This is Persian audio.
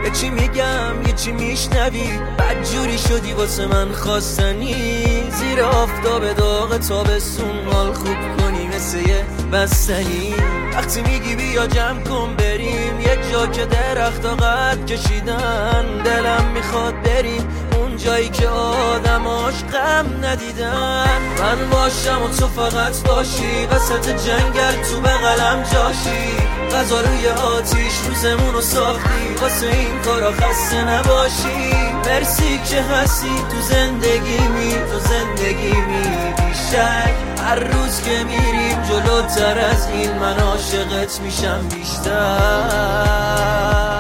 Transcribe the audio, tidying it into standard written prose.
یه چی میگم یه چی میشنوی، بدجوری شدی واسه من خواستنی. زیر آفتاب داغ تابستون حال خوب کنی مثل یه بستنی. وقتی میگی بیا جمع کن بریم یه جا که درختا قد کشیدن، دلم میخواد بریم اون جایی که آدماش غم ندیدن. من باشم و تو فقط باشی، وسط جنگل تو بغلم جاشی. غذا روی آتیش روزمونو ساختی، واسه این کارا خسته نباشی. مرسی که هستی تو زندگیمی، تو زندگیمی بیشک. هر روز که میریم جلوتر از این من عاشقت میشم بیشتر.